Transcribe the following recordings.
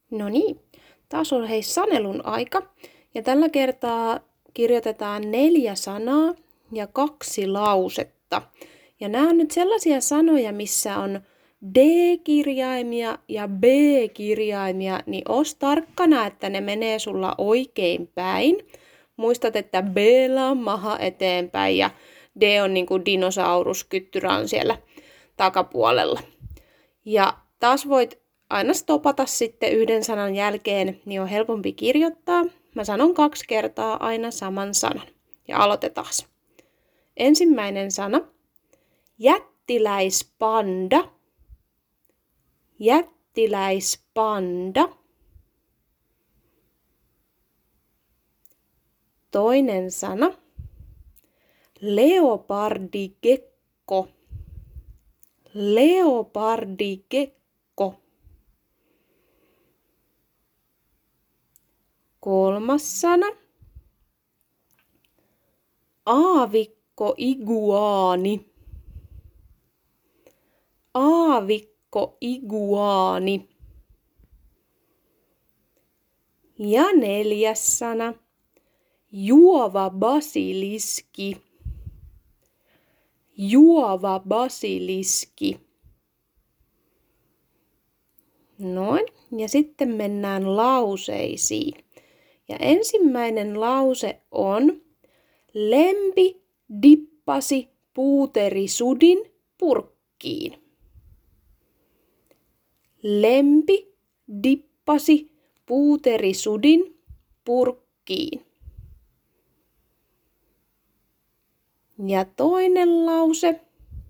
No niin, taas on hei sanelun aika. Ja tällä kertaa kirjoitetaan 4 sanaa ja 2 lausetta. Ja nämä on nyt sellaisia sanoja, missä on D-kirjaimia ja B-kirjaimia, niin oos tarkkana, että ne menee sulla oikein päin. Muistat, että B:llä on maha eteenpäin ja D on niin kuin dinosauruskyttyrä on siellä takapuolella. Ja taas voit aina stopata sitten yhden sanan jälkeen, niin on helpompi kirjoittaa. Mä sanon 2 kertaa aina saman sanan. Ja aloitetaan. Ensimmäinen sana. Jättiläispanda. Jättiläispanda. Toinen sana. Leopardikekko. Leopardikekko. Kolmas sana. Aavikkoiguaani. Aavikkoiguaani. Ja 4. sana. Juova basiliski. Juova basiliski. Noin, ja sitten mennään lauseisiin. Ja ensimmäinen lause on: Lempi dippasi puuterisudin purkkiin. Lempi dippasi puuterisudin purkkiin. Ja toinen lause.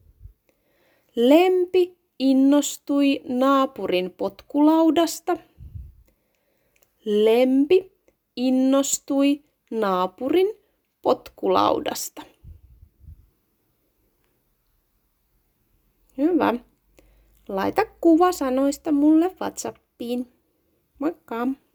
Lempi innostui naapurin potkulaudasta. Lempi innostui naapurin potkulaudasta. Hyvä. Laita kuva sanoista mulle WhatsAppiin. Moikka!